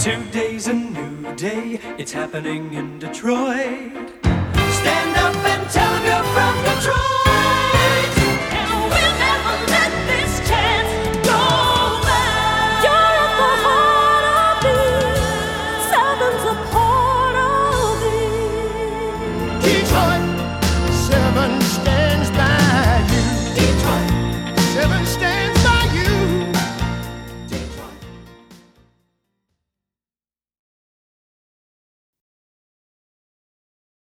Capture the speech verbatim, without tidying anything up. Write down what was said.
Today's a new day, it's happening in Detroit. Stand up and tell them you're from Detroit.